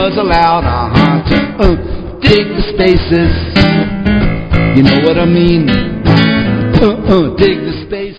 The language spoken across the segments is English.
was allowed, to dig the spaces. You know what I mean? Dig the space.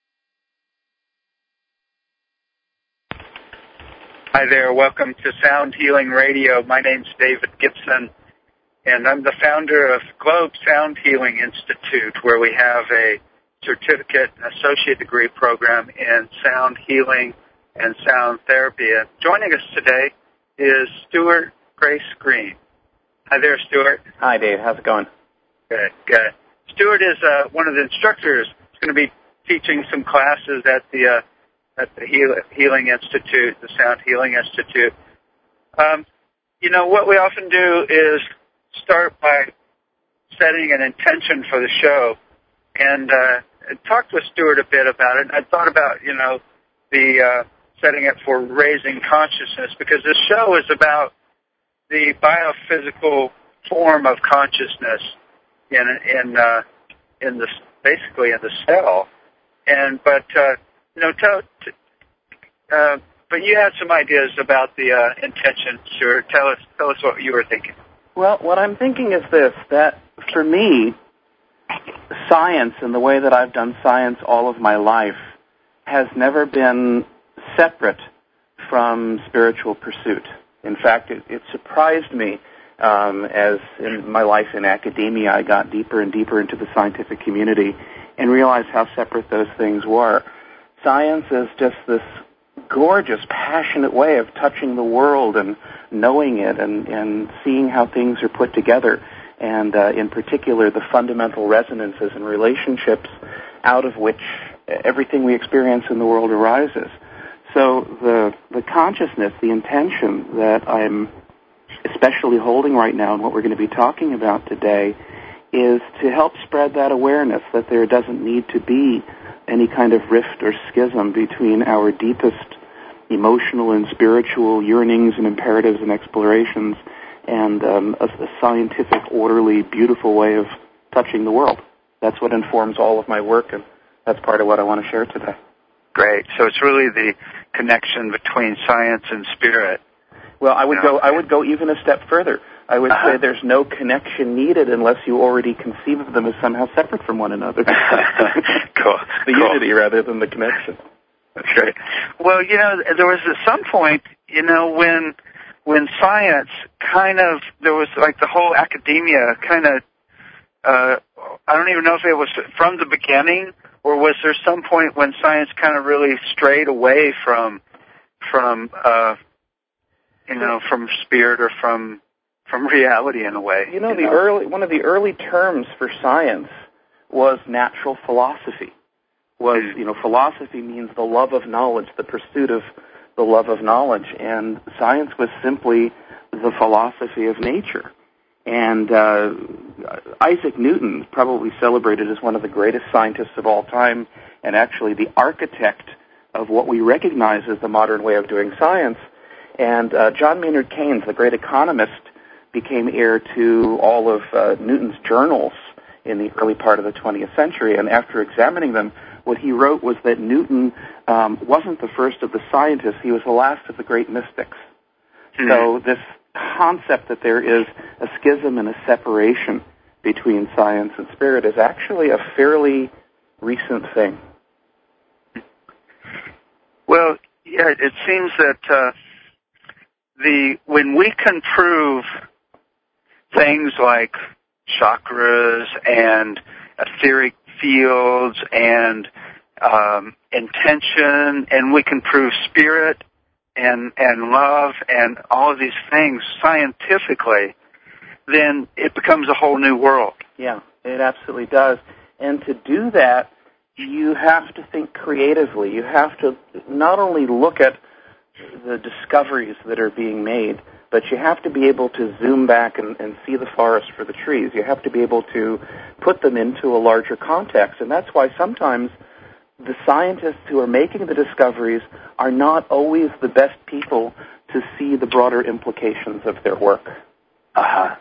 Hi there, welcome to Sound Healing Radio. My name's David Gibson, and I'm the founder of Globe Sound Healing Institute, where we have a certificate and associate degree program in sound healing and sound therapy. And joining us today is Stuart Grace Green. Hi there, Stuart. Hi, Dave. How's it going? Good, good. Stuart is one of the instructors. He's going to be teaching some classes at the Healing Institute, the Sound Healing Institute. What we often do is start by setting an intention for the show, and talked with Stuart a bit about it. I thought about, the setting it for raising consciousness, because this show is about the biophysical form of consciousness in the basically in the cell, but you had some ideas about the intention, Stuart. Tell us what you were thinking. Well, what I'm thinking is this, that for me, science and the way that I've done science all of my life has never been separate from spiritual pursuit. In fact, it surprised me as in my life in academia, I got deeper and deeper into the scientific community and realized how separate those things were. Science is just this gorgeous, passionate way of touching the world and knowing it and seeing how things are put together, and in particular the fundamental resonances and relationships out of which everything we experience in the world arises. So the consciousness, the intention that I'm especially holding right now and what we're going to be talking about today is to help spread that awareness that there doesn't need to be any kind of rift or schism between our deepest emotional and spiritual yearnings and imperatives and explorations and a scientific, orderly, beautiful way of touching the world. That's what informs all of my work, and that's part of what I want to share today. Great. So it's really the connection between science and spirit. Well, I would go even a step further. I would say there's no connection needed unless you already conceive of them as somehow separate from one another. Cool. The unity rather than the connection. That's great. Well, there was at some point, when science there was like the whole academia I don't even know if it was from the beginning, or was there some point when science kind of really strayed away from spirit or from reality in a way? One of the early terms for science was natural philosophy. Philosophy means the love of knowledge, the pursuit of the love of knowledge, and science was simply the philosophy of nature. And Isaac Newton, probably celebrated as one of the greatest scientists of all time, and actually the architect of what we recognize as the modern way of doing science. And John Maynard Keynes, the great economist, became heir to all of Newton's journals in the early part of the 20th century. And after examining them, what he wrote was that Newton wasn't the first of the scientists, he was the last of the great mystics. So this concept that there is a schism and a separation between science and spirit is actually a fairly recent thing. Well, yeah, it seems that when we can prove things like chakras and etheric fields and intention, and we can prove spirit and love and all of these things scientifically, then it becomes a whole new world. Yeah, it absolutely does. And to do that, you have to think creatively. You have to not only look at the discoveries that are being made, but you have to be able to zoom back and see the forest for the trees. You have to be able to put them into a larger context. And that's why sometimes the scientists who are making the discoveries are not always the best people to see the broader implications of their work. Uh-huh.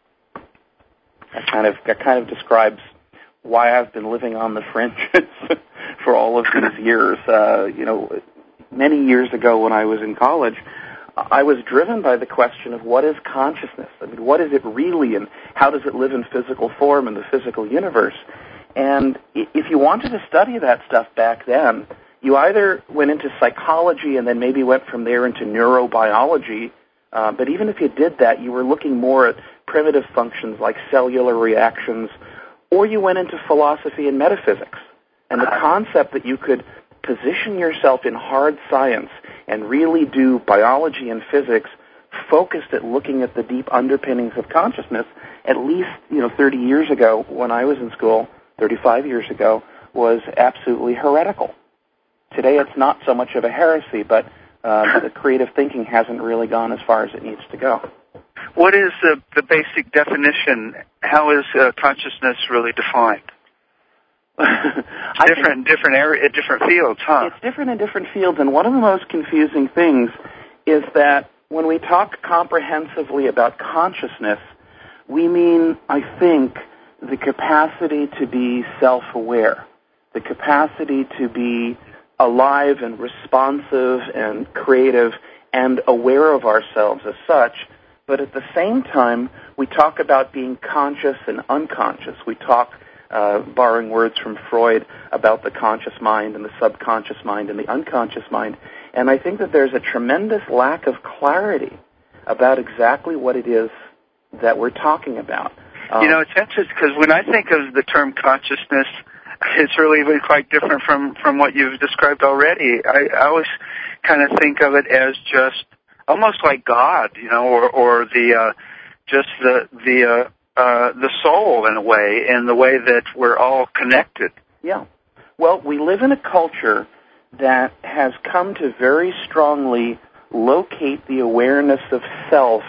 That kind of describes why I've been living on the fringes for all of these years. Many years ago when I was in college, I was driven by the question of what is consciousness? I mean, what is it really, and how does it live in physical form in the physical universe? And if you wanted to study that stuff back then, you either went into psychology and then maybe went from there into neurobiology, but even if you did that, you were looking more at primitive functions like cellular reactions, or you went into philosophy and metaphysics. And the concept that you could position yourself in hard science and really do biology and physics focused at looking at the deep underpinnings of consciousness, at least 30 years ago when I was in school, 35 years ago, was absolutely heretical. Today it's not so much of a heresy, but the creative thinking hasn't really gone as far as it needs to go. What is the basic definition? How is consciousness really defined? Different fields, huh? It's different in different fields, and one of the most confusing things is that when we talk comprehensively about consciousness, we mean, I think, the capacity to be self-aware, the capacity to be alive and responsive and creative and aware of ourselves as such. But at the same time, we talk about being conscious and unconscious. We talk, borrowing words from Freud, about the conscious mind and the subconscious mind and the unconscious mind. And I think that there's a tremendous lack of clarity about exactly what it is that we're talking about. It's interesting because when I think of the term consciousness, it's really even quite different from what you've described already. I always kind of think of it as just almost like God, or the soul in a way, in the way that we're all connected. Yeah. Well, we live in a culture that has come to very strongly locate the awareness of self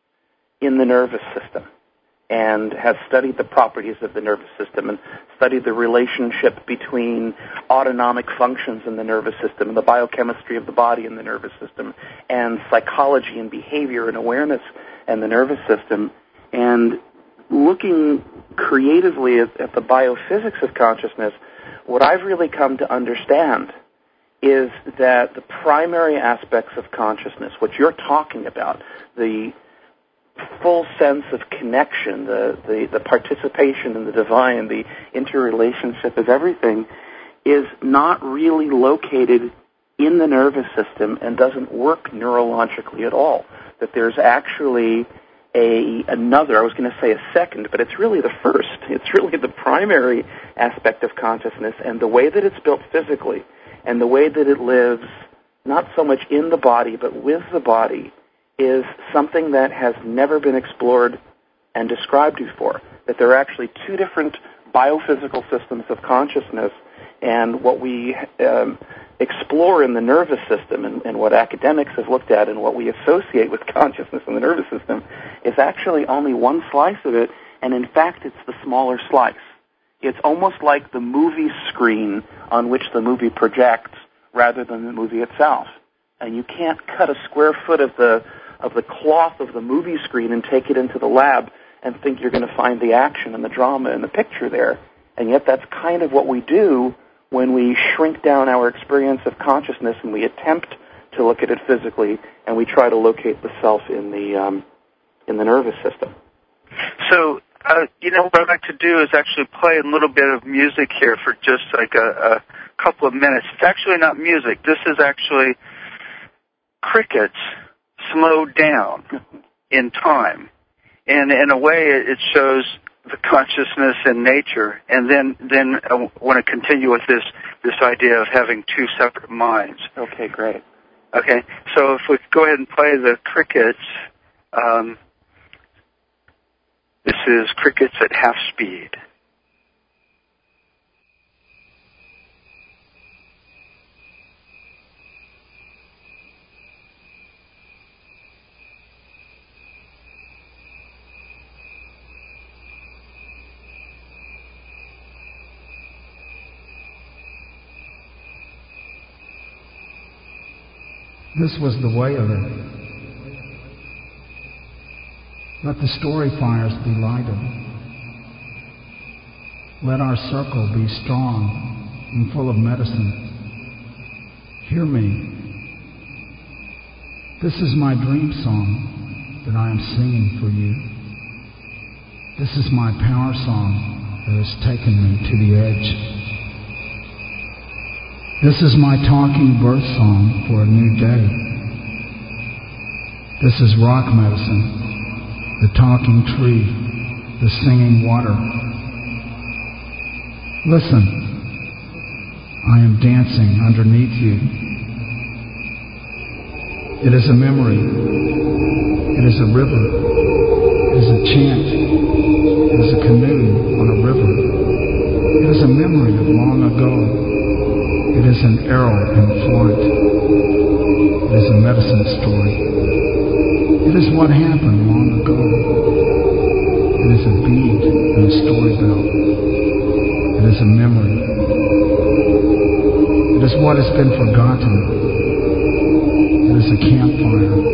in the nervous system, and has studied the properties of the nervous system and studied the relationship between autonomic functions in the nervous system and the biochemistry of the body in the nervous system and psychology and behavior and awareness and the nervous system. And looking creatively at the biophysics of consciousness, what I've really come to understand is that the primary aspects of consciousness, what you're talking about, the full sense of connection, the participation in the divine, the interrelationship of everything, is not really located in the nervous system and doesn't work neurologically at all. That there's actually another, I was going to say a second, but it's really the first. It's really the primary aspect of consciousness, and the way that it's built physically and the way that it lives not so much in the body but with the body is something that has never been explored and described before, that there are actually two different biophysical systems of consciousness, and what we explore in the nervous system and what academics have looked at and what we associate with consciousness in the nervous system is actually only one slice of it, and in fact it's the smaller slice. It's almost like the movie screen on which the movie projects rather than the movie itself. And you can't cut a square foot of the cloth of the movie screen and take it into the lab and think you're going to find the action and the drama and the picture there. And yet that's kind of what we do when we shrink down our experience of consciousness and we attempt to look at it physically and we try to locate the self in the nervous system. So, what I'd like to do is actually play a little bit of music here for just like a couple of minutes. It's actually not music. This is actually crickets slowed down in time. And in a way, it shows the consciousness in nature. And then I want to continue with this idea of having two separate minds. Okay, great. Okay, so if we go ahead and play the crickets, this is crickets at half speed. This was the way of it. Let the story fires be lighted. Let our circle be strong and full of medicine. Hear me. This is my dream song that I am singing for you. This is my power song that has taken me to the edge. This is my talking birth song for a new day. This is rock medicine, the talking tree, the singing water. Listen, I am dancing underneath you. It is a memory. It is a river. It is a chant. It is a canoe on a river. It is a memory of long ago. It is an arrow in flight. It is a medicine story. It is what happened long ago. It is a bead in a story bell. It is a memory. It is what has been forgotten. It is a campfire.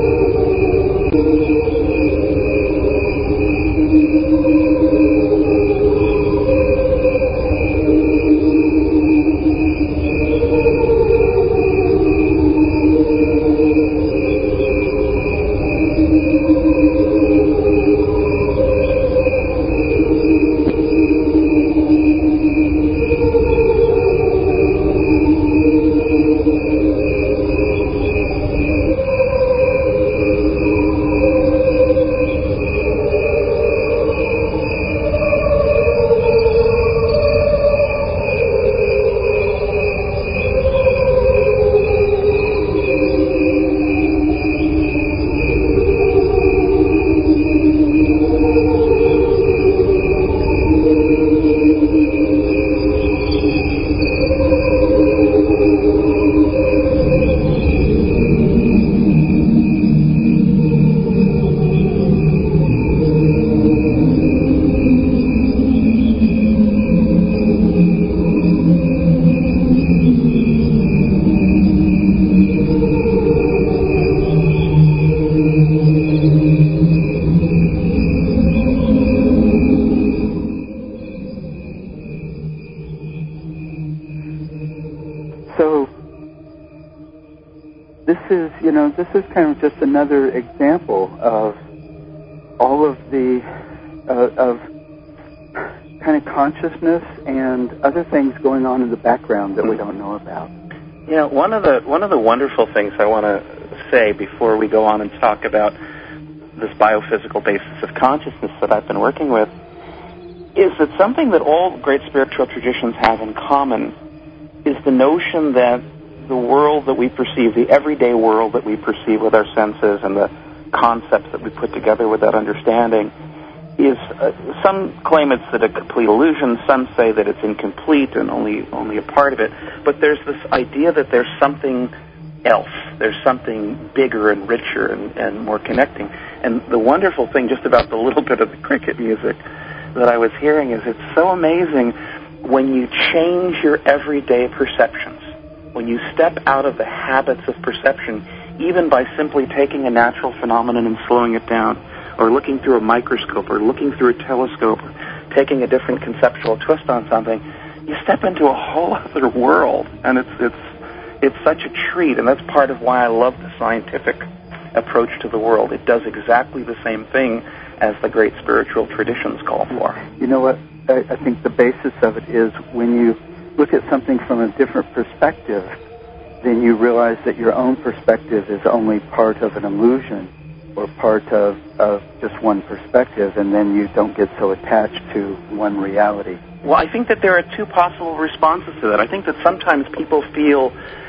This is kind of just another example of all of the of kind of consciousness and other things going on in the background that we don't know about. Yeah, one of the wonderful things I want to say before we go on and talk about this biophysical basis of consciousness that I've been working with is that something that all great spiritual traditions have in common is the notion that the world that we perceive, the everyday world that we perceive with our senses and the concepts that we put together with that understanding is, some claim it's a complete illusion, some say that it's incomplete and only a part of it, but there's this idea that there's something else, there's something bigger and richer and more connecting. And the wonderful thing just about the little bit of the cricket music that I was hearing is it's so amazing when you change your everyday perceptions. When you step out of the habits of perception, even by simply taking a natural phenomenon and slowing it down, or looking through a microscope, or looking through a telescope, or taking a different conceptual twist on something, you step into a whole other world, and it's such a treat, and that's part of why I love the scientific approach to the world. It does exactly the same thing as the great spiritual traditions call for. You know what? I think the basis of it is when you look at something from a different perspective, then you realize that your own perspective is only part of an illusion or part of just one perspective, and then you don't get so attached to one reality. Well, I think that there are two possible responses to that. I think that sometimes people feel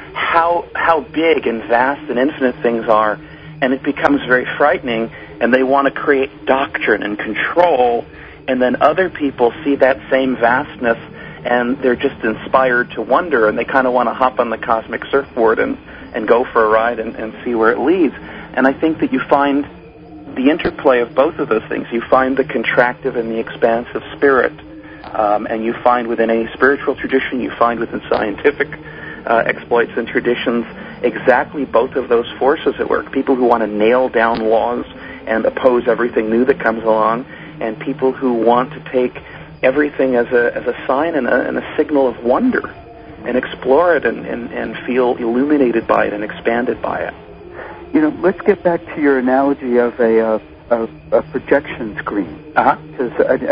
how big and vast and infinite things are, and it becomes very frightening, and they want to create doctrine and control, and then other people see that same vastness and they're just inspired to wonder, and they kind of want to hop on the cosmic surfboard and go for a ride and see where it leads. And I think that you find the interplay of both of those things. You find the contractive and the expansive spirit, and you find within any spiritual tradition, you find within scientific exploits and traditions, exactly both of those forces at work. People who want to nail down laws and oppose everything new that comes along, and people who want to take everything as a sign and a signal of wonder, and explore it and feel illuminated by it and expanded by it. let's get back to your analogy of a projection screen. Because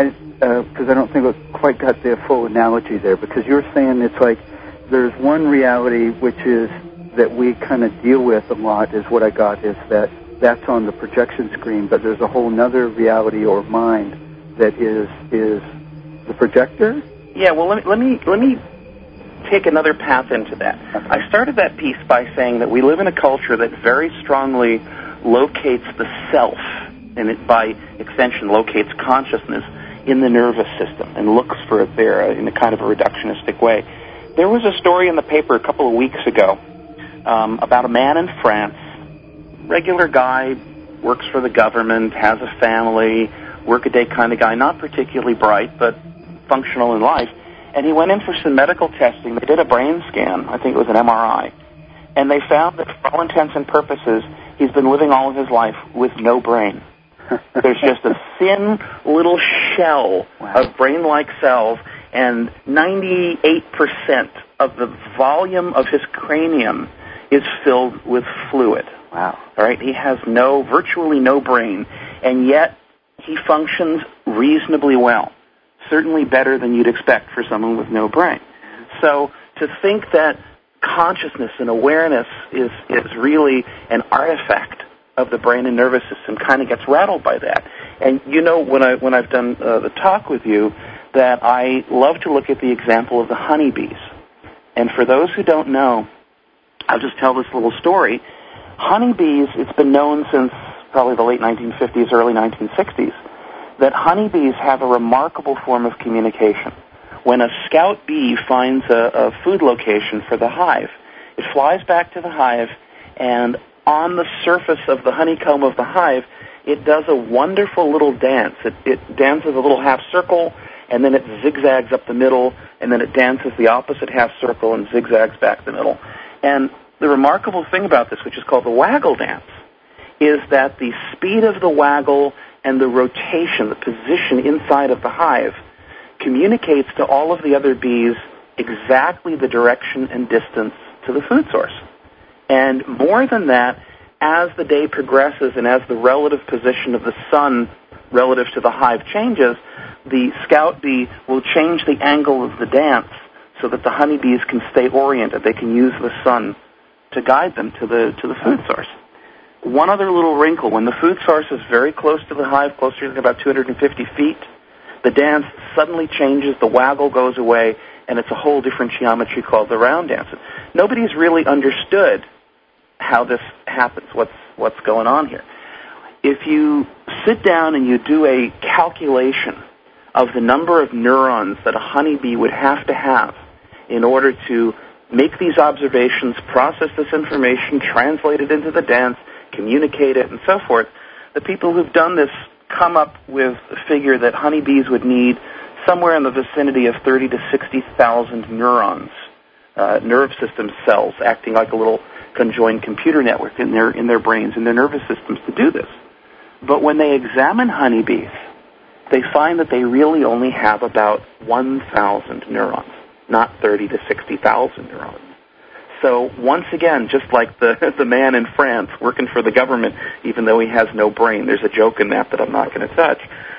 I don't think I quite got the full analogy there. Because you're saying it's like there's one reality which is that we kind of deal with a lot. Is what I got is that's on the projection screen, but there's a whole nother reality or mind that is the projector. Yeah. Well, let me take another path into that. Okay. I started that piece by saying that we live in a culture that very strongly locates the self, and it, by extension, locates consciousness in the nervous system and looks for it there in a kind of a reductionistic way. There was a story in the paper a couple of weeks ago about a man in France, regular guy, works for the government, has a family, work-a-day kind of guy, not particularly bright, but functional in life. And he went in for some medical testing. They did a brain scan. I think it was an MRI. And they found that for all intents and purposes, he's been living all of his life with no brain. There's just a thin little shell of brain-like cells, and 98% of the volume of his cranium is filled with fluid. Wow. All right? He has virtually no brain, and yet he functions reasonably well. Certainly better than you'd expect for someone with no brain. So to think that consciousness and awareness is really an artifact of the brain and nervous system kind of gets rattled by that. And when I've done the talk with you, that I love to look at the example of the honeybees. And for those who don't know, I'll just tell this little story. Honeybees, it's been known since probably the late 1950s, early 1960s, that honeybees have a remarkable form of communication. When a scout bee finds a food location for the hive, it flies back to the hive, and on the surface of the honeycomb of the hive, it does a wonderful little dance. It dances a little half circle, and then it zigzags up the middle, and then it dances the opposite half circle and zigzags back the middle. And the remarkable thing about this, which is called the waggle dance, is that the speed of the waggle and the rotation, the position inside of the hive, communicates to all of the other bees exactly the direction and distance to the food source. And more than that, as the day progresses and as the relative position of the sun relative to the hive changes, the scout bee will change the angle of the dance so that the honeybees can stay oriented. They can use the sun to guide them to the food source. One other little wrinkle, when the food source is very close to the hive, closer to about 250 feet, the dance suddenly changes, the waggle goes away, and it's a whole different geometry called the round dance. Nobody's really understood how this happens, what's going on here. If you sit down and you do a calculation of the number of neurons that a honeybee would have to have in order to make these observations, process this information, translate it into the dance, communicate it, and so forth, the people who've done this come up with a figure that honeybees would need somewhere in the vicinity of 30 to 60,000 neurons, nerve system cells acting like a little conjoined computer network in their brains, in their nervous systems to do this. But when they examine honeybees, they find that they really only have about 1,000 neurons, not 30 to 60,000 neurons. So once again, just like the man in France working for the government, even though he has no brain, there's a joke in that I'm not going to touch.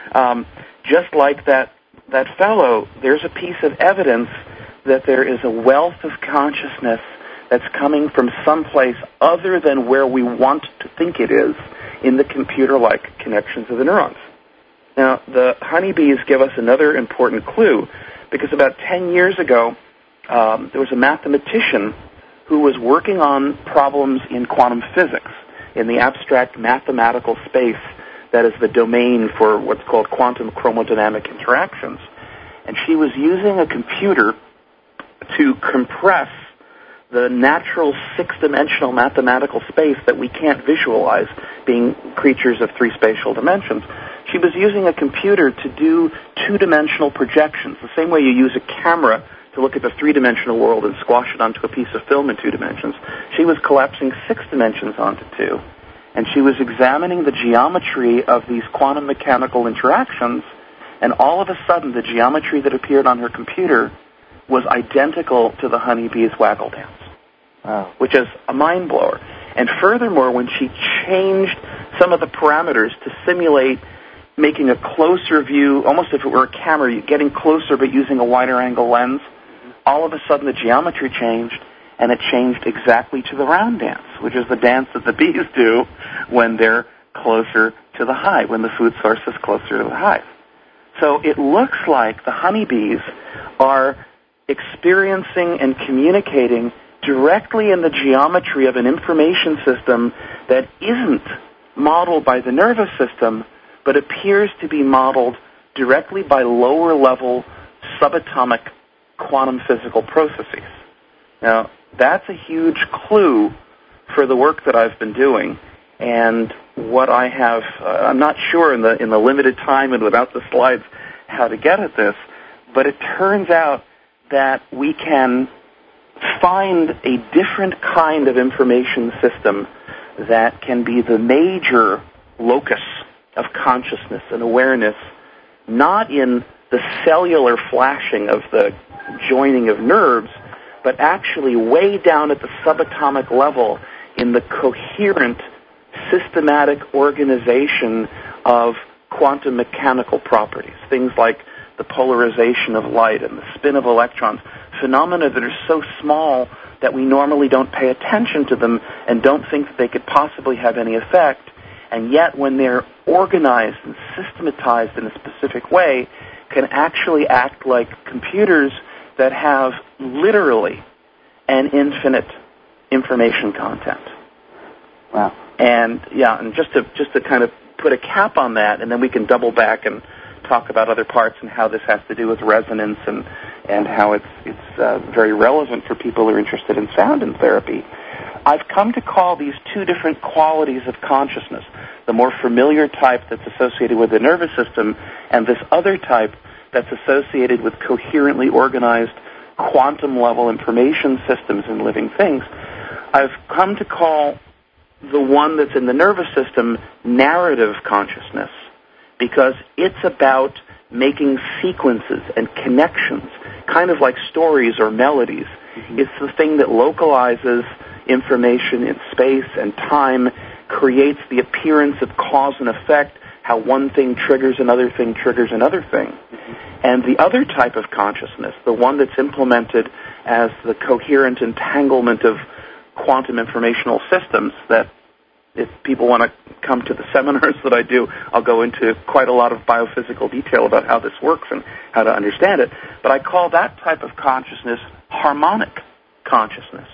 Just like that fellow, there's a piece of evidence that there is a wealth of consciousness that's coming from someplace other than where we want to think it is in the computer-like connections of the neurons. Now, the honeybees give us another important clue, because about 10 years ago, there was a mathematician who was working on problems in quantum physics, in the abstract mathematical space that is the domain for what's called quantum chromodynamic interactions. And she was using a computer to compress the natural six-dimensional mathematical space that we can't visualize, being creatures of three spatial dimensions. She was using a computer to do two-dimensional projections, the same way you use a camera to look at the three-dimensional world and squash it onto a piece of film in 2 dimensions. She was collapsing 6 dimensions onto 2, and she was examining the geometry of these quantum mechanical interactions, and all of a sudden the geometry that appeared on her computer was identical to the honeybee's waggle dance, which is a mind-blower. And furthermore, when she changed some of the parameters to simulate making a closer view, almost if it were a camera, getting closer but using a wider angle lens, all of a sudden the geometry changed, and it changed exactly to the round dance, which is the dance that the bees do when they're closer to the hive, when the food source is closer to the hive. So it looks like the honeybees are experiencing and communicating directly in the geometry of an information system that isn't modeled by the nervous system, but appears to be modeled directly by lower-level subatomic quantum physical processes. Now, that's a huge clue for the work that I've been doing, and what I have, I'm not sure in the limited time and without the slides how to get at this, but it turns out that we can find a different kind of information system that can be the major locus of consciousness and awareness, not in the cellular flashing of the joining of nerves, but actually way down at the subatomic level in the coherent, systematic organization of quantum mechanical properties, things like the polarization of light and the spin of electrons, phenomena that are so small that we normally don't pay attention to them and don't think that they could possibly have any effect, and yet when they're organized and systematized in a specific way, can actually act like computers that have literally an infinite information content. Wow. And just to kind of put a cap on that, and then we can double back and talk about other parts and how this has to do with resonance and how it's very relevant for people who are interested in sound and therapy. I've come to call these two different qualities of consciousness, the more familiar type that's associated with the nervous system and this other type that's associated with coherently organized quantum-level information systems in living things. I've come to call the one that's in the nervous system narrative consciousness, because it's about making sequences and connections, kind of like stories or melodies. Mm-hmm. It's the thing that localizes information in space and time, creates the appearance of cause and effect, how one thing triggers another thing triggers another thing. Mm-hmm. And the other type of consciousness, the one that's implemented as the coherent entanglement of quantum informational systems, that if people want to come to the seminars that I do, I'll go into quite a lot of biophysical detail about how this works and how to understand it. But I call that type of consciousness harmonic consciousness.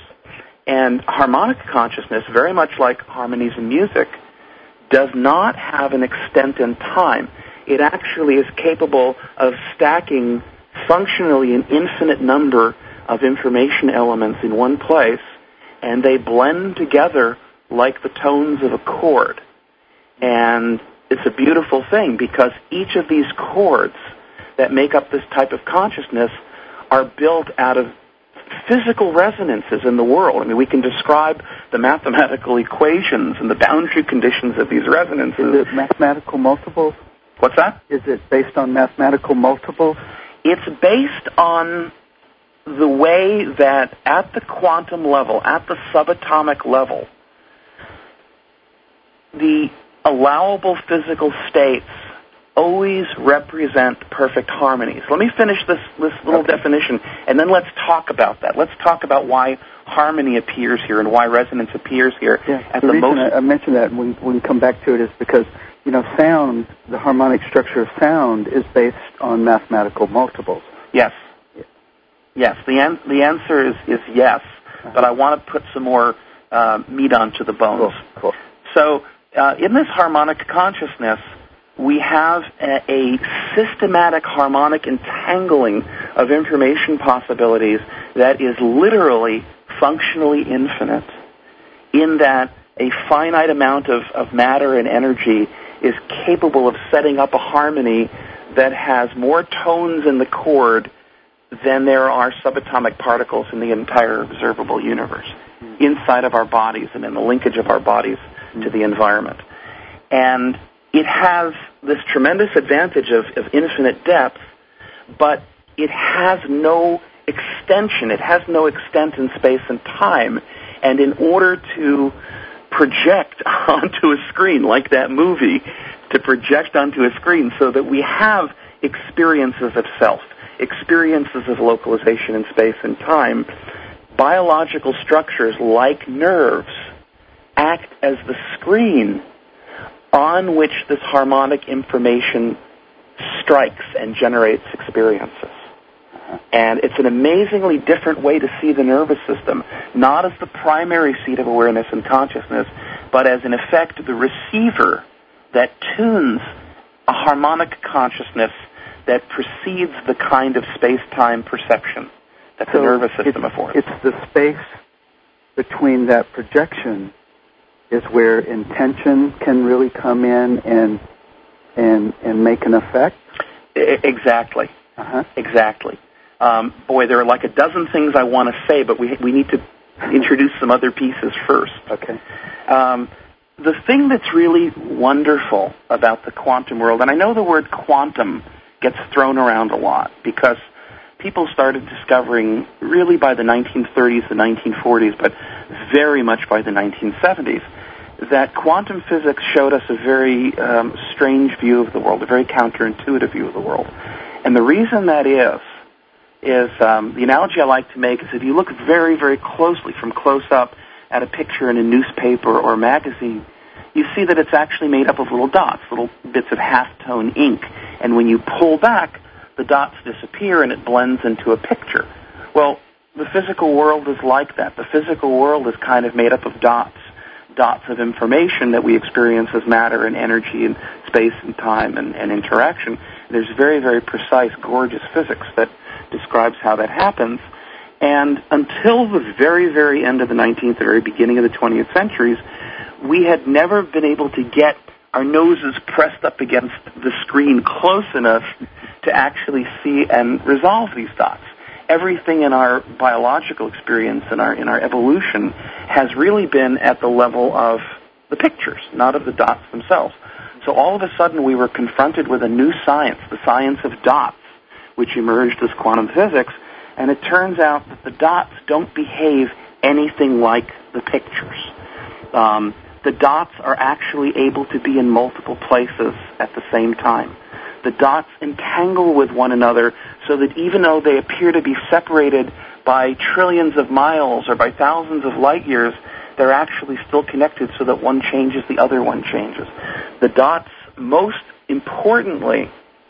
And harmonic consciousness, very much like harmonies in music, does not have an extent in time. It actually is capable of stacking functionally an infinite number of information elements in one place, and they blend together like the tones of a chord. And it's a beautiful thing, because each of these chords that make up this type of consciousness are built out of physical resonances in the world. I mean, we can describe the mathematical equations and the boundary conditions of these resonances. Is it mathematical multiples? What's that? Is it based on mathematical multiples? It's based on the way that at the quantum level, at the subatomic level, the allowable physical states always represent perfect harmonies. Let me finish this little definition, and then let's talk about that. Let's talk about why harmony appears here and why resonance appears here. Yeah, the reason I mentioned that, and we can come back to it, is because, sound, the harmonic structure of sound, is based on mathematical multiples. Yes. Yes, the answer is yes, but I want to put some more meat onto the bones. Cool. So in this harmonic consciousness, we have a systematic harmonic entangling of information possibilities that is literally functionally infinite, in that a finite amount of matter and energy is capable of setting up a harmony that has more tones in the chord than there are subatomic particles in the entire observable universe, inside of our bodies and in the linkage of our bodies to the environment. And it has this tremendous advantage of infinite depth, but it has no extension. It has no extent in space and time. And in order to project onto a screen, like that movie, to project onto a screen so that we have experiences of self, experiences of localization in space and time. Biological structures like nerves act as the screen on which this harmonic information strikes and generates experiences. And it's an amazingly different way to see the nervous system, not as the primary seat of awareness and consciousness, but as, in effect, the receiver that tunes a harmonic consciousness that precedes the kind of space-time perception that the nervous system affords. It's the space between that projection is where intention can really come in and make an effect? Exactly. Exactly. Boy, there are like a dozen things I want to say, but we need to introduce some other pieces first. Okay. The thing that's really wonderful about the quantum world, and I know the word quantum gets thrown around a lot because people started discovering really by the 1930s, the 1940s, but very much by the 1970s, that quantum physics showed us a very strange view of the world, a very counterintuitive view of the world. And the reason that is the analogy I like to make is if you look very, very closely from close up at a picture in a newspaper or magazine, you see that it's actually made up of little dots, little bits of half-tone ink. And when you pull back, the dots disappear and it blends into a picture. Well, the physical world is like that. The physical world is kind of made up of dots of information that we experience as matter and energy and space and time and interaction. There's very, very precise, gorgeous physics that describes how that happens. And until the very, very end of the 19th, the very beginning of the 20th centuries, we had never been able to get our noses pressed up against the screen close enough to actually see and resolve these dots. Everything in our biological experience, in our evolution, has really been at the level of the pictures, not of the dots themselves. So all of a sudden we were confronted with a new science, the science of dots, which emerged as quantum physics, and it turns out that the dots don't behave anything like the pictures. The dots are actually able to be in multiple places at the same time. The dots entangle with one another so that even though they appear to be separated by trillions of miles or by thousands of light years, they're actually still connected so that one changes, the other one changes. The dots, most importantly,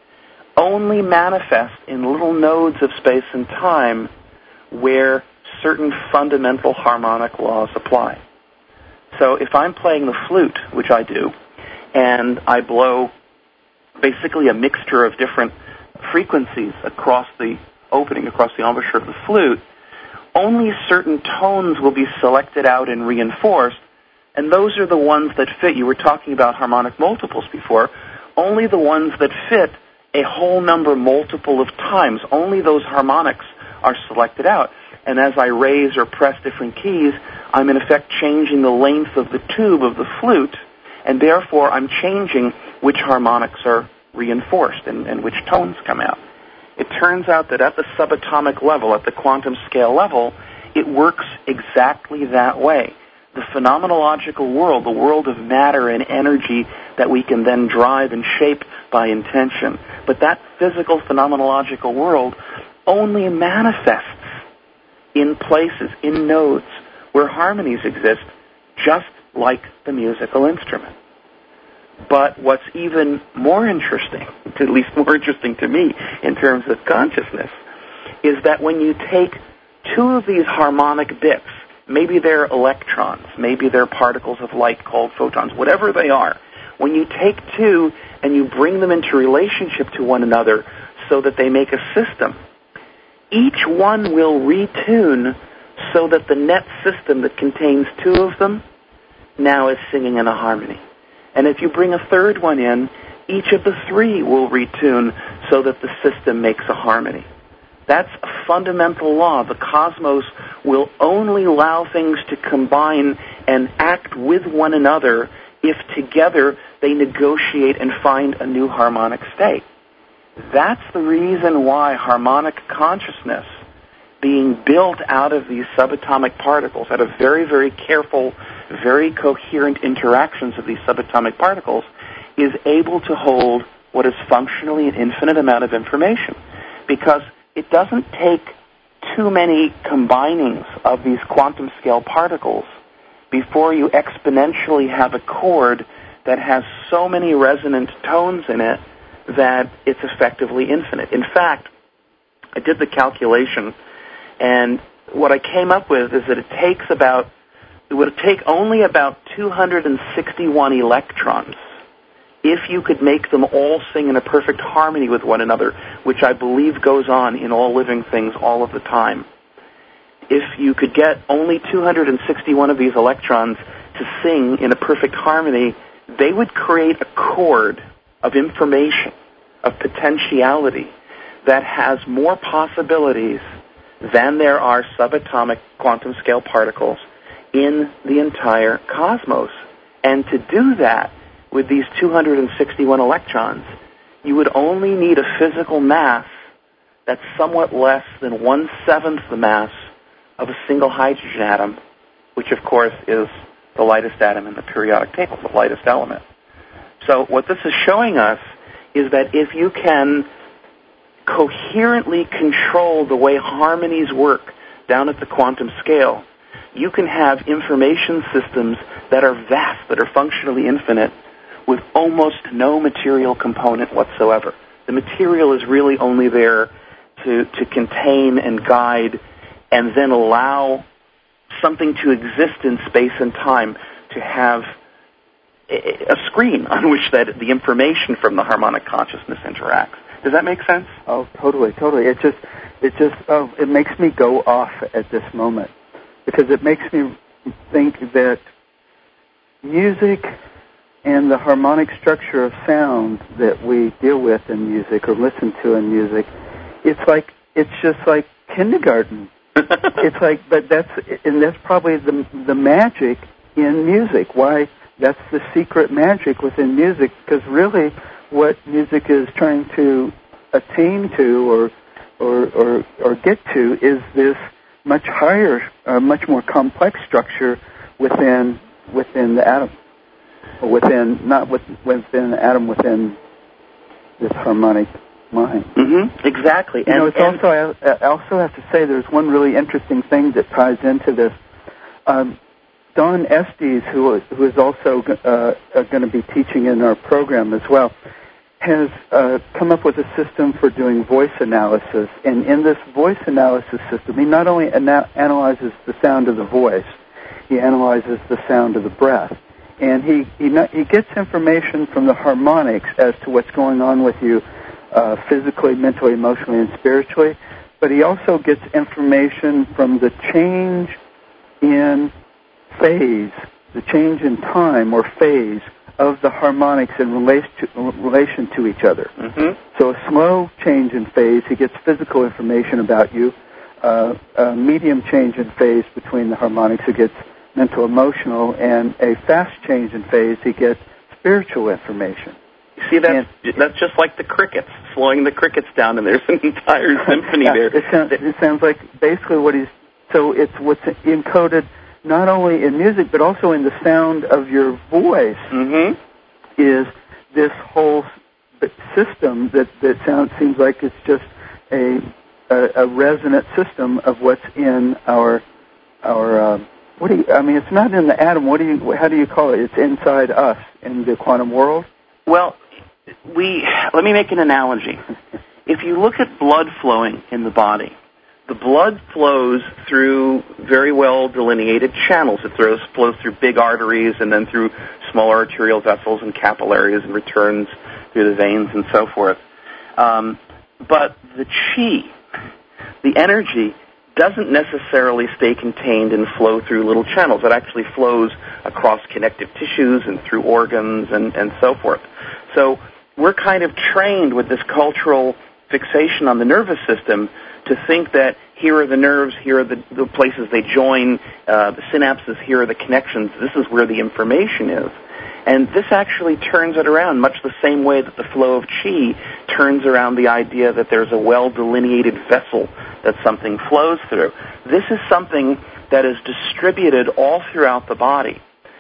only manifest in little nodes of space and time where certain fundamental harmonic laws apply. So if I'm playing the flute, which I do, and I blow basically a mixture of different frequencies across the opening, across the embouchure of the flute, only certain tones will be selected out and reinforced, and those are the ones that fit. You were talking about harmonic multiples before. Only the ones that fit a whole number multiple of times, only those harmonics are selected out. And as I raise or press different keys, I'm in effect changing the length of the tube of the flute, and therefore I'm changing which harmonics are reinforced and which tones come out. It turns out that at the subatomic level, at the quantum scale level, it works exactly that way. The phenomenological world, the world of matter and energy that we can then drive and shape by intention. But that physical phenomenological world only manifests in places, in nodes, where harmonies exist, just like the musical instrument. But what's even more interesting, at least more interesting to me in terms of consciousness, is that when you take two of these harmonic bits, maybe they're electrons, maybe they're particles of light called photons, whatever they are, when you take two and you bring them into relationship to one another so that they make a system, each one will retune so that the net system that contains two of them now is singing in a harmony. And if you bring a third one in, each of the three will retune so that the system makes a harmony. That's a fundamental law. The cosmos will only allow things to combine and act with one another if together they negotiate and find a new harmonic state. That's the reason why harmonic consciousness, being built out of these subatomic particles, out of very, very careful very coherent interactions of these subatomic particles, is able to hold what is functionally an infinite amount of information, because it doesn't take too many combinings of these quantum scale particles before you exponentially have a chord that has so many resonant tones in it that it's effectively infinite. In fact, I did the calculation, and what I came up with is that it would take only about 261 electrons if you could make them all sing in a perfect harmony with one another, which I believe goes on in all living things all of the time. If you could get only 261 of these electrons to sing in a perfect harmony, they would create a chord of information, of potentiality, that has more possibilities than there are subatomic quantum scale particles in the entire cosmos. And to do that with these 261 electrons, you would only need a physical mass that's somewhat less than 1/7 the mass of a single hydrogen atom, which of course is the lightest atom in the periodic table, the lightest element. So what this is showing us is that if you can coherently control the way harmonies work down at the quantum scale, you can have information systems that are vast, that are functionally infinite, with almost no material component whatsoever. The material is really only there to contain and guide and then allow something to exist in space and time, to have a screen on which that the information from the harmonic consciousness interacts. Does that make sense? Oh, totally. It makes me go off at this moment, because it makes me think that music and the harmonic structure of sound that we deal with in music or listen to in music, it's just like kindergarten. It's like, but that's probably the magic in music. Why? That's the secret magic within music, because really what music is trying to attain to or get to is this much higher, much more complex structure within the atom, or within the atom, within this harmonic mind. Mm-hmm. Exactly. I also have to say there's one really interesting thing that ties into this. Don Estes, who is also going to be teaching in our program as well, has come up with a system for doing voice analysis. And in this voice analysis system, he not only analyzes the sound of the voice, he analyzes the sound of the breath. And he gets information from the harmonics as to what's going on with you physically, mentally, emotionally, and spiritually. But he also gets information from the change in phase, the change in time or phase of the harmonics in relation to each other. Mm-hmm. So a slow change in phase, he gets physical information about you. A medium change in phase between the harmonics, he gets mental, emotional, and a fast change in phase, he gets spiritual information. You see, that's just like the crickets, slowing the crickets down, and there's an entire symphony there. It sounds like basically it's what's encoded not only in music, but also in the sound of your voice, mm-hmm. is this whole system that seems like it's just a resonant system of what's in our it's not in the atom. How do you call it? It's inside us in the quantum world? Well, let me make an analogy. If you look at blood flowing in the body, the blood flows through very well delineated channels. It flows through big arteries and then through small arterial vessels and capillaries and returns through the veins and so forth. But the chi, the energy, doesn't necessarily stay contained and flow through little channels. It actually flows across connective tissues and through organs and so forth. So we're kind of trained with this cultural fixation on the nervous system to think that here are the nerves, here are the places they join, the synapses, here are the connections, this is where the information is. And this actually turns it around, much the same way that the flow of chi turns around the idea that there's a well-delineated vessel that something flows through. This is something that is distributed all throughout the body.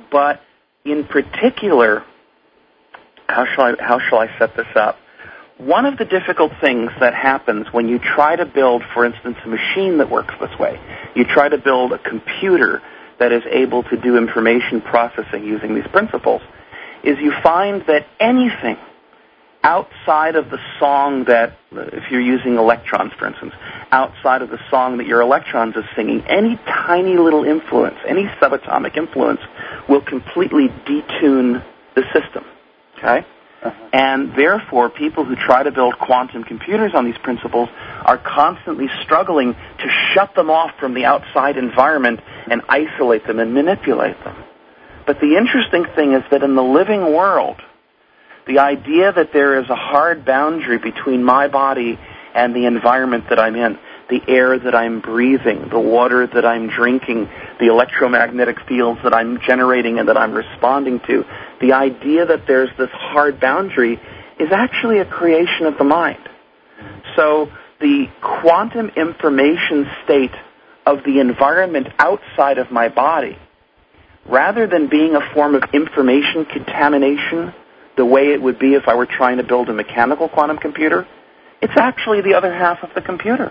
But in particular, how shall I set this up? One of the difficult things that happens when you try to build, for instance, a machine that works this way, you try to build a computer that is able to do information processing using these principles, is you find that anything outside of the song that, if you're using electrons, for instance, outside of the song that your electrons are singing, any tiny little influence, any subatomic influence, will completely detune the system, okay? And therefore, people who try to build quantum computers on these principles are constantly struggling to shut them off from the outside environment and isolate them and manipulate them. But the interesting thing is that in the living world, the idea that there is a hard boundary between my body and the environment that I'm in, the air that I'm breathing, the water that I'm drinking, the electromagnetic fields that I'm generating and that I'm responding to, the idea that there's this hard boundary is actually a creation of the mind. So the quantum information state of the environment outside of my body, rather than being a form of information contamination, the way it would be if I were trying to build a mechanical quantum computer, it's actually the other half of the computer.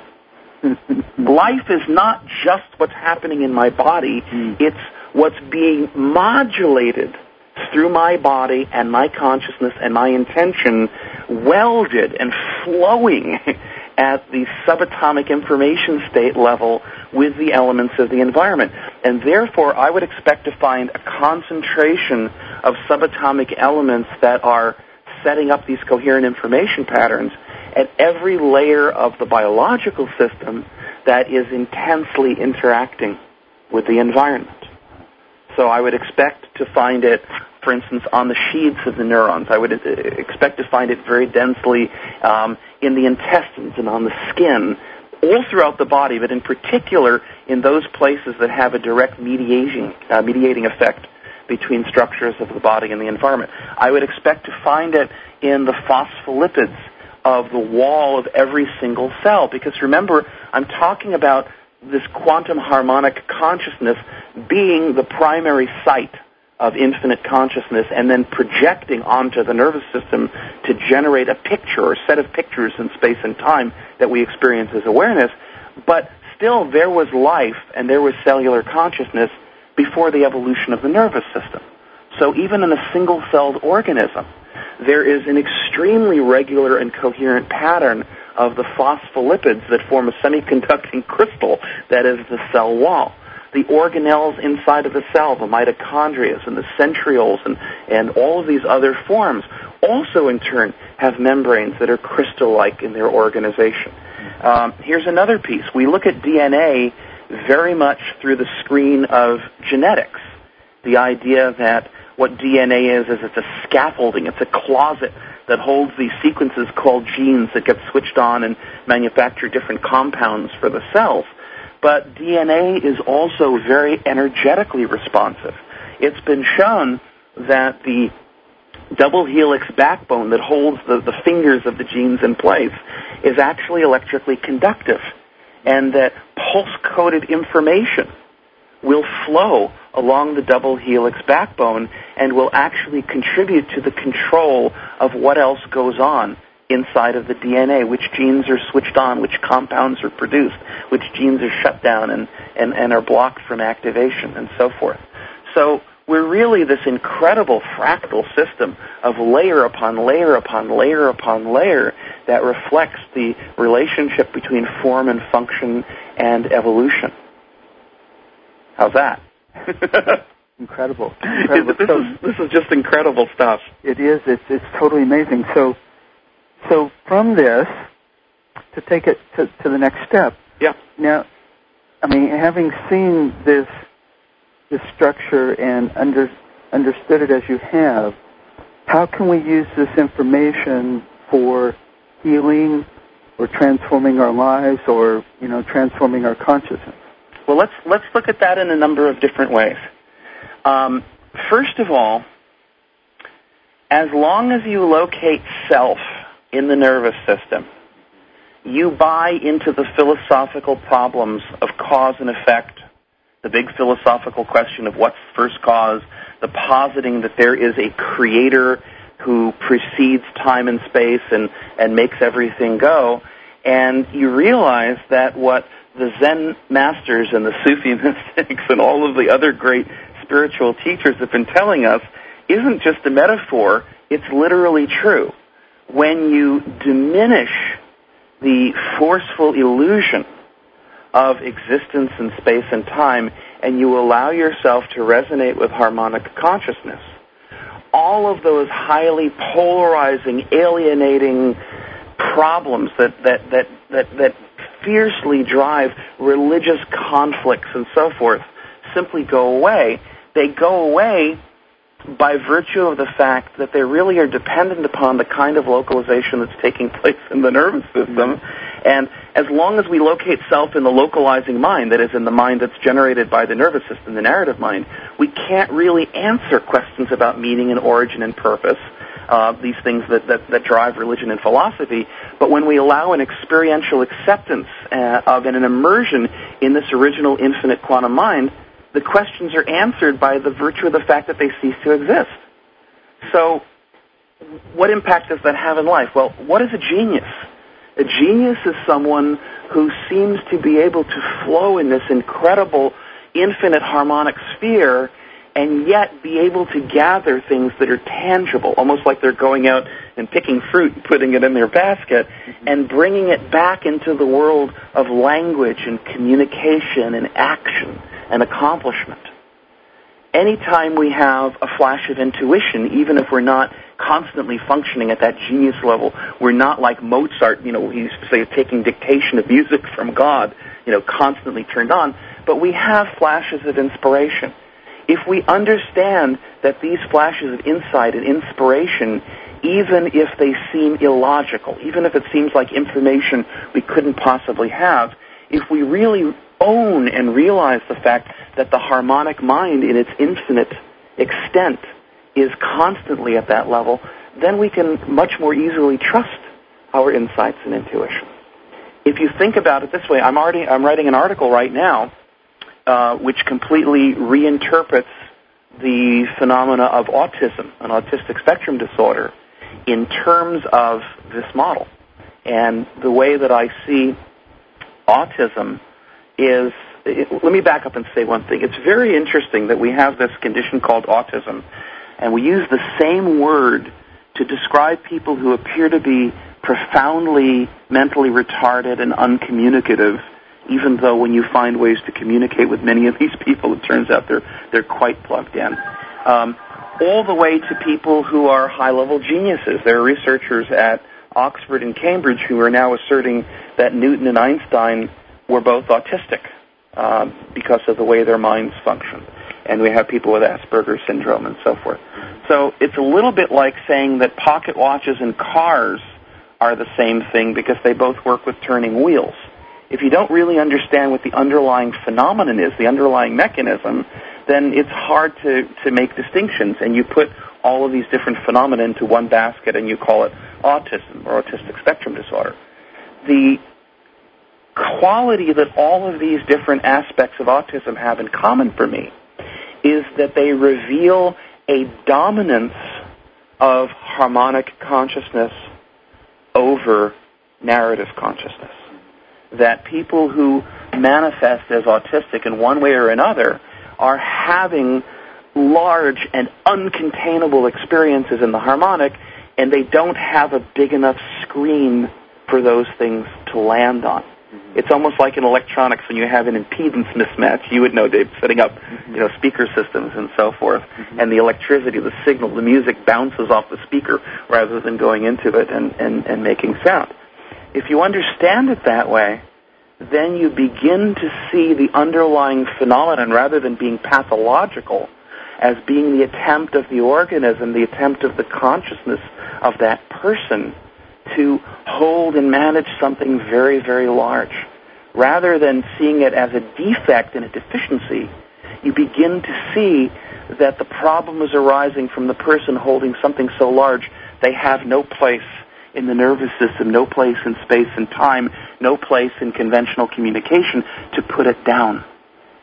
Life is not just what's happening in my body, it's what's being modulated through my body and my consciousness and my intention, welded and flowing at the subatomic information state level with the elements of the environment. And therefore, I would expect to find a concentration of subatomic elements that are setting up these coherent information patterns at every layer of the biological system that is intensely interacting with the environment. So I would expect to find it, for instance, on the sheaths of the neurons. I would expect to find it very densely in the intestines and on the skin, all throughout the body, but in particular in those places that have a direct mediating effect between structures of the body and the environment. I would expect to find it in the phospholipids of the wall of every single cell, because remember, I'm talking about this quantum harmonic consciousness being the primary site of infinite consciousness and then projecting onto the nervous system to generate a picture or set of pictures in space and time that we experience as awareness. But still, there was life and there was cellular consciousness before the evolution of the nervous system. So even in a single-celled organism, there is an extremely regular and coherent pattern of the phospholipids that form a semiconducting crystal that is the cell wall. The organelles inside of the cell, the mitochondria and the centrioles and all of these other forms also in turn have membranes that are crystal-like in their organization. Here's another piece. We look at DNA very much through the screen of genetics. The idea that what DNA is it's a scaffolding, it's a closet that holds these sequences called genes that get switched on and manufacture different compounds for the cells. But DNA is also very energetically responsive. It's been shown that the double helix backbone that holds the fingers of the genes in place is actually electrically conductive, and that pulse-coded information will flow along the double helix backbone and will actually contribute to the control of what else goes on inside of the DNA, which genes are switched on, which compounds are produced, which genes are shut down and are blocked from activation, and so forth. So we're really this incredible fractal system of layer upon layer upon layer upon layer that reflects the relationship between form and function and evolution. How's that? Incredible. This is just incredible stuff. It is. It's totally amazing. So from this, to take it to the next step. Yeah. Now, I mean, having seen this structure and understood it as you have, how can we use this information for healing or transforming our lives or, transforming our consciousness? Well, let's look at that in a number of different ways. First of all, as long as you locate self in the nervous system, you buy into the philosophical problems of cause and effect, the big philosophical question of what's first cause, the positing that there is a creator who precedes time and space and makes everything go. And you realize that what the Zen masters and the Sufi mystics and all of the other great spiritual teachers have been telling us isn't just a metaphor, it's literally true. When you diminish the forceful illusion of existence in space and time, and you allow yourself to resonate with harmonic consciousness, all of those highly polarizing, alienating problems that fiercely drive religious conflicts and so forth simply go away. They go away by virtue of the fact that they really are dependent upon the kind of localization that's taking place in the nervous system. And as long as we locate self in the localizing mind, that is, in the mind that's generated by the nervous system, the narrative mind, we can't really answer questions about meaning and origin and purpose, these things that drive religion and philosophy. But when we allow an experiential acceptance of and an immersion in this original infinite quantum mind, the questions are answered by the virtue of the fact that they cease to exist. So what impact does that have in life? Well, what is a genius? A genius is someone who seems to be able to flow in this incredible, infinite harmonic sphere and yet be able to gather things that are tangible, almost like they're going out and picking fruit and putting it in their basket and bringing it back into the world of language and communication and action and accomplishment. Anytime we have a flash of intuition, even if we're not constantly functioning at that genius level, we're not like Mozart, he used to say, taking dictation of music from God, constantly turned on, but we have flashes of inspiration. If we understand that these flashes of insight and inspiration, even if they seem illogical, even if it seems like information we couldn't possibly have, if we really own and realize the fact that the harmonic mind in its infinite extent is constantly at that level, then we can much more easily trust our insights and intuition. If you think about it this way, I'm writing an article right now which completely reinterprets the phenomena of autism, an autistic spectrum disorder, in terms of this model. And the way that I see autism is, let me back up and say one thing. It's very interesting that we have this condition called autism, and we use the same word to describe people who appear to be profoundly mentally retarded and uncommunicative, even though when you find ways to communicate with many of these people, it turns out they're quite plugged in. All the way to people who are high-level geniuses. There are researchers at Oxford and Cambridge who are now asserting that Newton and Einstein were both autistic because of the way their minds function. And we have people with Asperger's syndrome and so forth. So it's a little bit like saying that pocket watches and cars are the same thing because they both work with turning wheels. If you don't really understand what the underlying phenomenon is, the underlying mechanism, then it's hard to make distinctions, and you put all of these different phenomena into one basket and you call it autism or autistic spectrum disorder. The quality that all of these different aspects of autism have in common for me is that they reveal a dominance of harmonic consciousness over narrative consciousness. That people who manifest as autistic in one way or another are having large and uncontainable experiences in the harmonic, and they don't have a big enough screen for those things to land on. It's almost like in electronics when you have an impedance mismatch. You would know, Dave, setting up speaker systems and so forth, and the electricity, the signal, the music bounces off the speaker rather than going into it and making sound. If you understand it that way, then you begin to see the underlying phenomenon, rather than being pathological, as being the attempt of the organism, the attempt of the consciousness of that person to hold and manage something very, very large. Rather than seeing it as a defect and a deficiency, you begin to see that the problem is arising from the person holding something so large they have no place in the nervous system, no place in space and time, no place in conventional communication to put it down.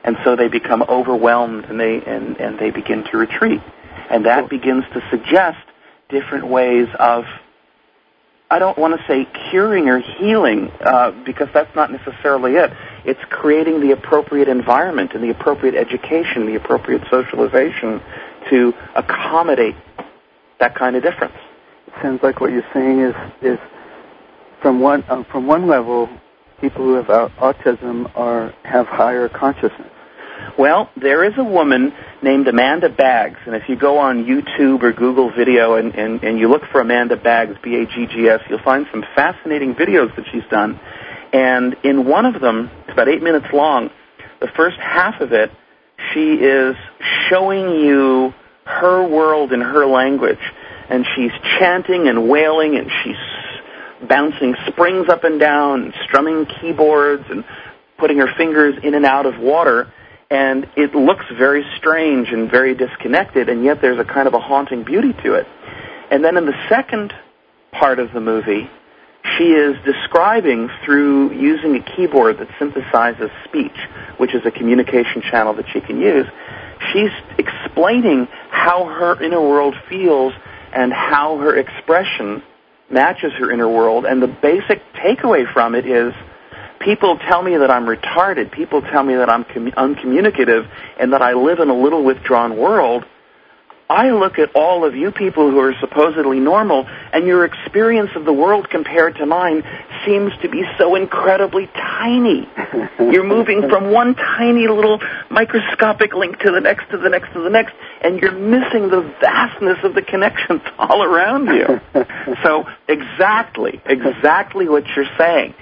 And so they become overwhelmed, and they begin to retreat. And that begins to suggest different ways of, I don't want to say curing or healing, because that's not necessarily it. It's creating the appropriate environment and the appropriate education, the appropriate socialization to accommodate that kind of difference. It sounds like what you're saying is from one level, people who have autism have higher consciousness. Well, there is a woman named Amanda Baggs, and if you go on YouTube or Google Video and you look for Amanda Baggs, B-A-G-G-S, you'll find some fascinating videos that she's done. And in one of them, it's about 8 minutes long, the first half of it, she is showing you her world in her language. And she's chanting and wailing, and she's bouncing springs up and down, and strumming keyboards, and putting her fingers in and out of water. And it looks very strange and very disconnected, and yet there's a kind of a haunting beauty to it. And then in the second part of the movie, she is describing through using a keyboard that synthesizes speech, which is a communication channel that she can use. She's explaining how her inner world feels and how her expression matches her inner world. And the basic takeaway from it is, people tell me that I'm retarded. People tell me that I'm uncommunicative and that I live in a little withdrawn world. I look at all of you people who are supposedly normal, and your experience of the world compared to mine seems to be so incredibly tiny. You're moving from one tiny little microscopic link to the next, to the next, to the next, and you're missing the vastness of the connections all around you. So exactly what you're saying.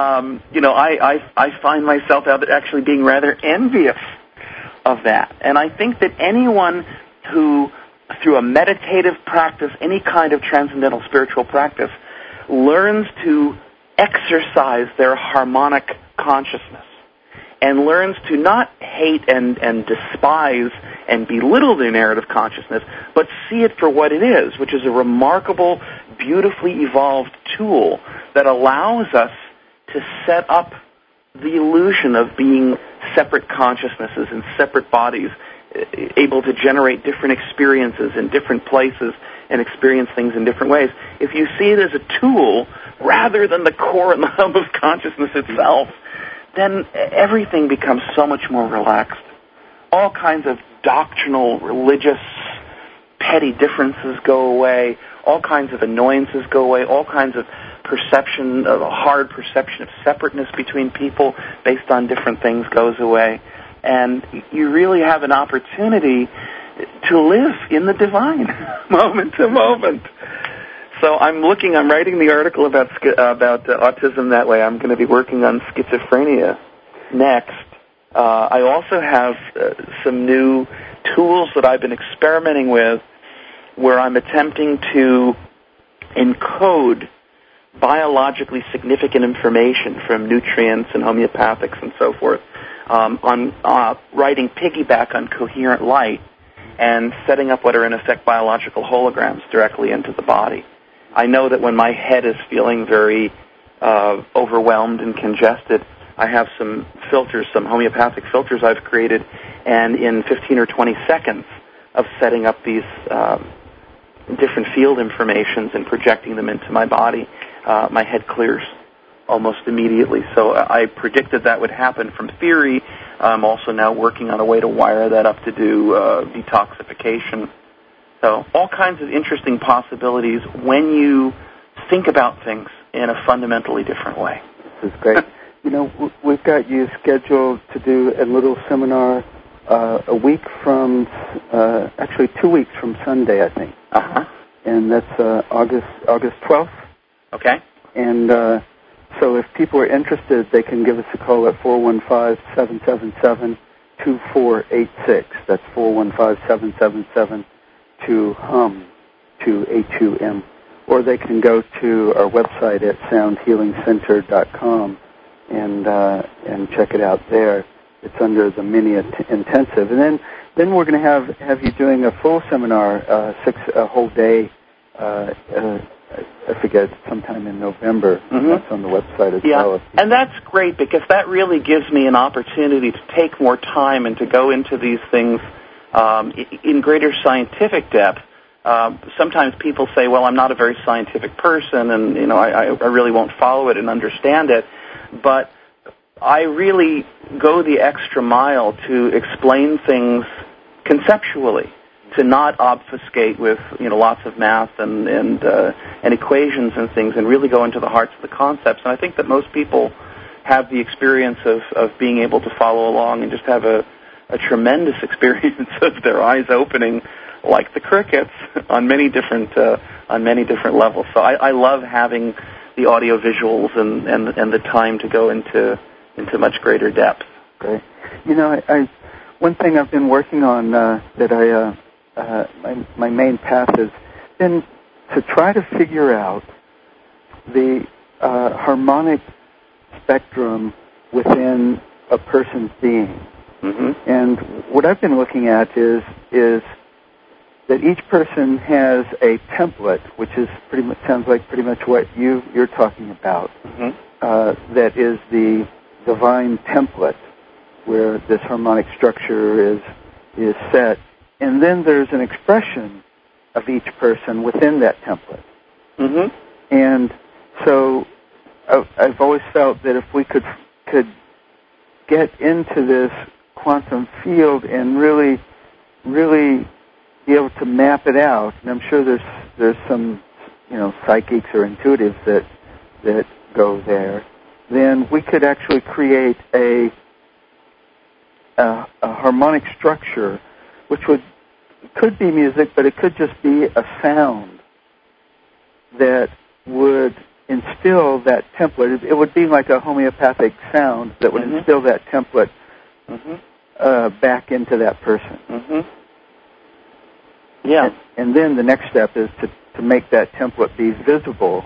I find myself actually being rather envious of that. And I think that anyone who, through a meditative practice, any kind of transcendental spiritual practice, learns to exercise their harmonic consciousness and learns to not hate and despise and belittle their narrative consciousness, but see it for what it is, which is a remarkable, beautifully evolved tool that allows us to set up the illusion of being separate consciousnesses and separate bodies, able to generate different experiences in different places and experience things in different ways. If you see it as a tool rather than the core and the hub of consciousness itself, then everything becomes so much more relaxed. All kinds of doctrinal, religious, petty differences go away. All kinds of annoyances go away. All kinds of perception, a hard perception of separateness between people based on different things goes away. And you really have an opportunity to live in the divine, moment to moment. So I'm writing the article about autism that way. I'm going to be working on schizophrenia next. I also have some new tools that I've been experimenting with where I'm attempting to encode biologically significant information from nutrients and homeopathics and so forth, on writing piggyback on coherent light and setting up what are in effect biological holograms directly into the body. I know that when my head is feeling very overwhelmed and congested, I have some filters, some homeopathic filters I've created, and in 15 or 20 seconds of setting up these different field informations and projecting them into my body, my head clears almost immediately. So I predicted that would happen from theory. I'm also now working on a way to wire that up to do detoxification. So all kinds of interesting possibilities when you think about things in a fundamentally different way. This is great. We've got you scheduled to do a little seminar a week from, actually 2 weeks from Sunday, I think. Uh-huh. And that's August 12th. Okay. And so if people are interested, they can give us a call at 415-777-2486. That's 415-777-2HUM, 2HUM. Or they can go to our website at soundhealingcenter.com and check it out there. It's under the mini intensive. And then we're going to have you doing a full seminar, a whole day I forget, sometime in November. That's on the website as well. And that's great because that really gives me an opportunity to take more time and to go into these things in greater scientific depth. Sometimes people say, well, I'm not a very scientific person and, I really won't follow it and understand it. But I really go the extra mile to explain things conceptually, to not obfuscate with lots of math and equations and things, and really go into the hearts of the concepts. And I think that most people have the experience of being able to follow along and just have a tremendous experience of their eyes opening like the crickets on many different levels. So I love having the audio visuals and the time to go into much greater depth. Great. One thing I've been working on that my main path has been to try to figure out the harmonic spectrum within a person's being. And what I've been looking at is that each person has a template, which is sounds like pretty much what you're talking about. That is the divine template, where this harmonic structure is set, and then there's an expression of each person within that template. And so I've always felt that if we could get into this quantum field and really be able to map it out, and I'm sure there's some psychics or intuitives that go there, then we could actually create a harmonic structure, which could be music, but it could just be a sound that would instill that template. It would be like a homeopathic sound that would instill that template back into that person. And then the next step is to make that template be visible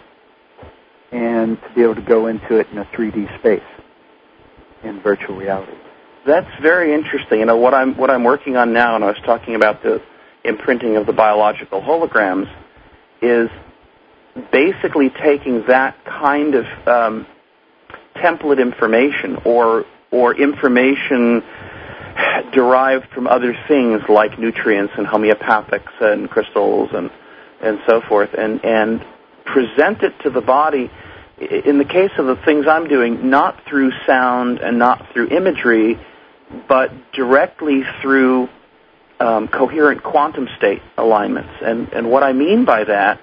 and to be able to go into it in a 3D space in virtual reality. That's very interesting. What I'm working on now, and I was talking about the imprinting of the biological holograms, is basically taking that kind of template information or information derived from other things like nutrients and homeopathics and crystals and so forth, and present it to the body. In the case of the things I'm doing, not through sound and not through imagery, but directly through coherent quantum state alignments. And what I mean by that,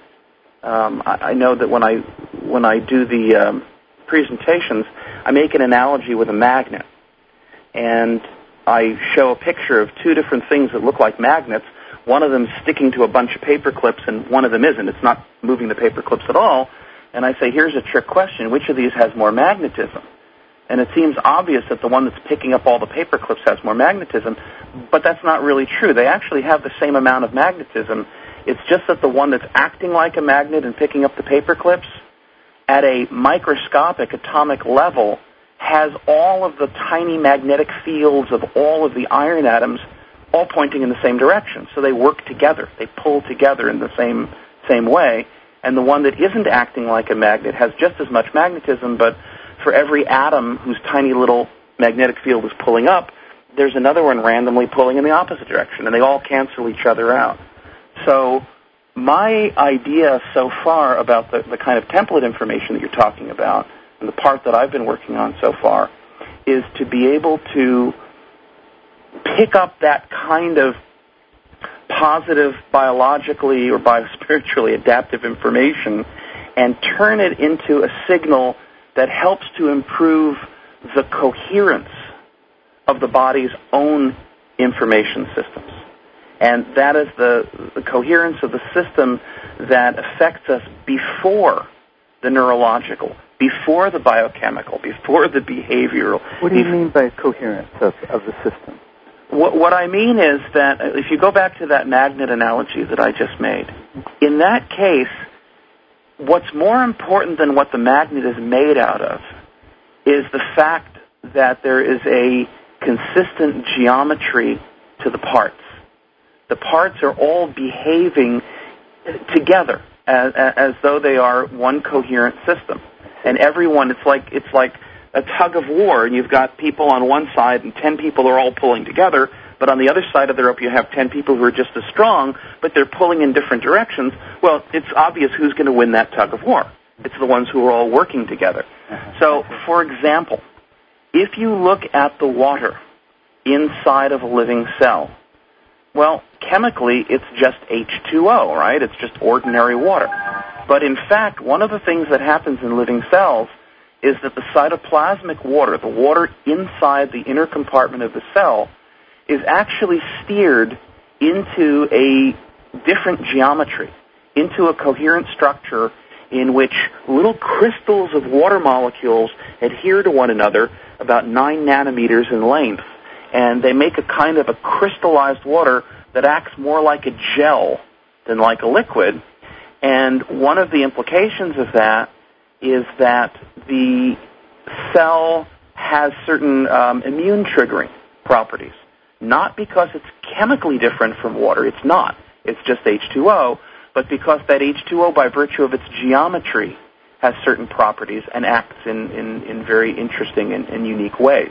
I know that when I do the presentations, I make an analogy with a magnet, and I show a picture of two different things that look like magnets. One of them sticking to a bunch of paper clips, and one of them isn't. It's not moving the paper clips at all. And I say, here's a trick question. Which of these has more magnetism? And it seems obvious that the one that's picking up all the paper clips has more magnetism, but that's not really true. They actually have the same amount of magnetism. It's just that the one that's acting like a magnet and picking up the paper clips at a microscopic atomic level has all of the tiny magnetic fields of all of the iron atoms all pointing in the same direction. So they work together. They pull together in the same way. And the one that isn't acting like a magnet has just as much magnetism, but for every atom whose tiny little magnetic field is pulling up, there's another one randomly pulling in the opposite direction, and they all cancel each other out. So my idea so far about the kind of template information that you're talking about, and the part that I've been working on so far, is to be able to pick up that kind of positive biologically or biospiritually adaptive information and turn it into a signal that helps to improve the coherence of the body's own information systems. And that is the coherence of the system that affects us before the neurological, before the biochemical, before the behavioral. What do you mean by coherence of the system? What I mean is that if you go back to that magnet analogy that I just made, in that case, what's more important than what the magnet is made out of is the fact that there is a consistent geometry to the parts. The parts are all behaving together as though they are one coherent system. And everyone, it's like a tug of war, and you've got people on one side and 10 people are all pulling together, but on the other side of the rope you have 10 people who are just as strong, but they're pulling in different directions. Well, it's obvious who's going to win that tug of war. It's the ones who are all working together. So, for example, if you look at the water inside of a living cell, well, chemically it's just H2O, right? It's just ordinary water. But in fact, one of the things that happens in living cells is that the cytoplasmic water, the water inside the inner compartment of the cell, is actually steered into a different geometry, into a coherent structure in which little crystals of water molecules adhere to one another about 9 nanometers in length, and they make a kind of a crystallized water that acts more like a gel than like a liquid. And one of the implications of that is that the cell has certain immune triggering properties. Not because it's chemically different from water, it's not. It's just H2O, but because that H2O, by virtue of its geometry, has certain properties and acts in very interesting and unique ways.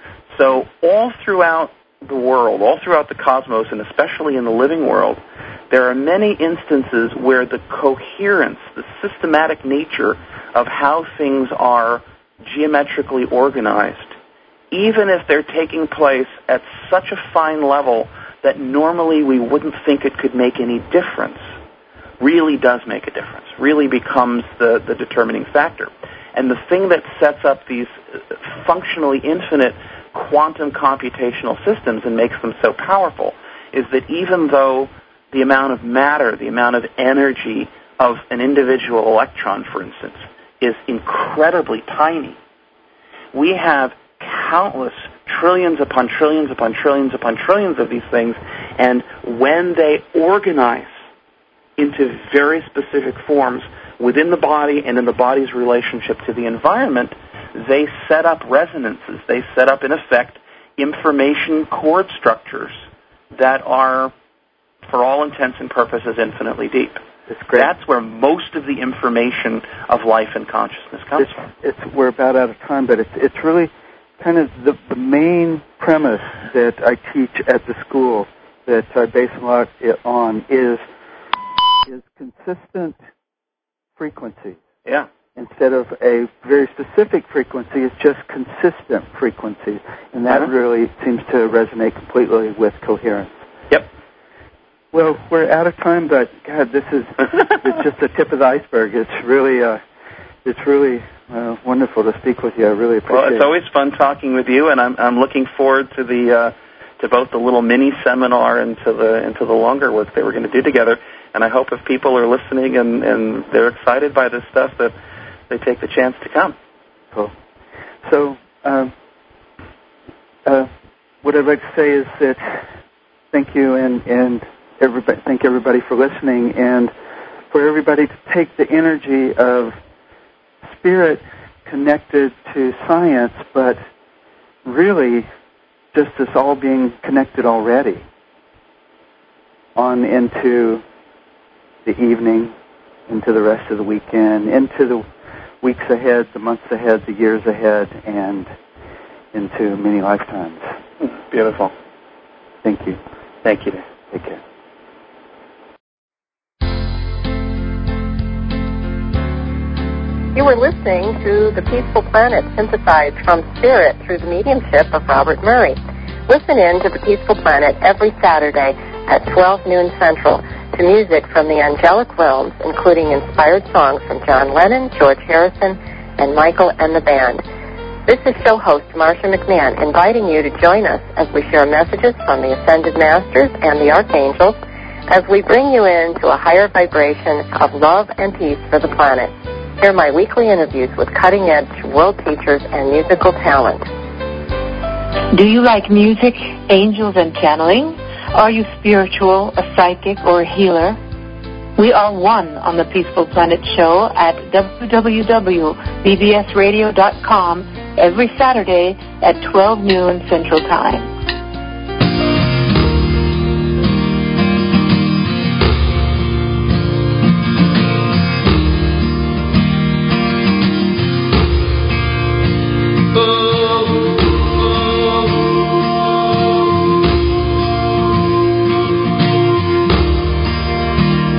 So all throughout the world, all throughout the cosmos, and especially in the living world, there are many instances where the coherence, the systematic nature of how things are geometrically organized, even if they're taking place at such a fine level that normally we wouldn't think it could make any difference, really does make a difference, really becomes the determining factor. And the thing that sets up these functionally infinite quantum computational systems and makes them so powerful is that even though the amount of matter, the amount of energy of an individual electron, for instance, is incredibly tiny, we have countless trillions upon trillions upon trillions upon trillions of these things, and when they organize into very specific forms within the body and in the body's relationship to the environment, they set up resonances. They set up, in effect, information chord structures that are, for all intents and purposes, infinitely deep. That's where most of the information of life and consciousness comes from. We're about out of time, but it's really kind of the main premise that I teach at the school, that I base a lot on, is consistent frequency. Yeah. Instead of a very specific frequency, it's just consistent frequency. And that really seems to resonate completely with coherence. Yep. Well, we're out of time, but God, this is it's just the tip of the iceberg. It's really wonderful to speak with you. I really appreciate it. Well, it's always fun talking with you, and I'm looking forward to to both the little mini seminar and to the longer work that we're going to do together. And I hope if people are listening and they're excited by this stuff, that they take the chance to come. Cool. So what I'd like to say is that thank you and everybody, thank everybody for listening, and for everybody to take the energy of spirit connected to science, but really just us all being connected already on into the evening, into the rest of the weekend, into the weeks ahead, the months ahead, the years ahead, and into many lifetimes. Beautiful. Thank you. Thank you. Take care. You were listening to The Peaceful Planet, synthesized from spirit through the mediumship of Robert Murray. Listen in to The Peaceful Planet every Saturday at 12 noon Central to music from the angelic realms, including inspired songs from John Lennon, George Harrison, and Michael and the Band. This is show host Marcia McMahon, inviting you to join us as we share messages from the Ascended Masters and the Archangels as we bring you into a higher vibration of love and peace for the planet. Hear my weekly interviews with cutting-edge world teachers and musical talent. Do you like music, angels, and channeling? Are you spiritual, a psychic, or a healer? We are one on the Peaceful Planet show at www.bbsradio.com every Saturday at 12 noon Central Time.